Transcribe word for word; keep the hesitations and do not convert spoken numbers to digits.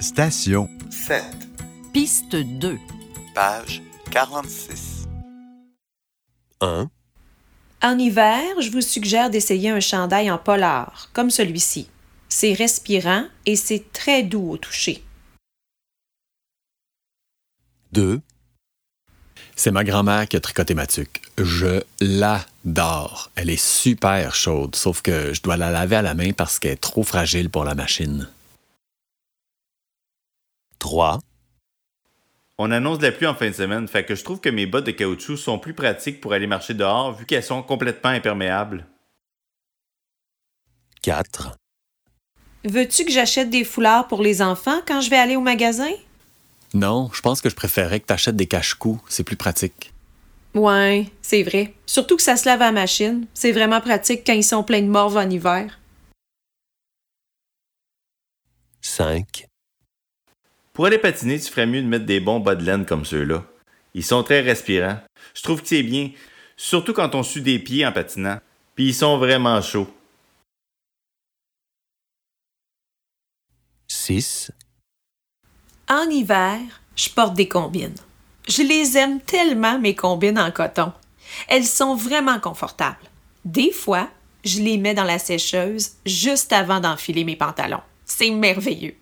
Station sept. Piste deux. Page quarante-six. un. En hiver, je vous suggère d'essayer un chandail en polar, comme celui-ci. C'est respirant et c'est très doux au toucher. deux. C'est ma grand-mère qui a tricoté ma tuque. Je l'adore. Elle est super chaude, sauf que je dois la laver à la main parce qu'elle est trop fragile pour la machine. trois. On annonce de la pluie en fin de semaine, fait que je trouve que mes bottes de caoutchouc sont plus pratiques pour aller marcher dehors vu qu'elles sont complètement imperméables. quatre. Veux-tu que j'achète des foulards pour les enfants quand je vais aller au magasin? Non, je pense que je préférerais que tu achètes des cache-cous. C'est plus pratique. Ouais, c'est vrai. Surtout que ça se lave à la machine. C'est vraiment pratique quand ils sont pleins de morve en hiver. cinq. Pour aller patiner, tu ferais mieux de mettre des bons bas de laine comme ceux-là. Ils sont très respirants. Je trouve que c'est bien, surtout quand on sue des pieds en patinant. Puis ils sont vraiment chauds. six. En hiver, je porte des combines. Je les aime tellement, mes combines en coton. Elles sont vraiment confortables. Des fois, je les mets dans la sécheuse juste avant d'enfiler mes pantalons. C'est merveilleux.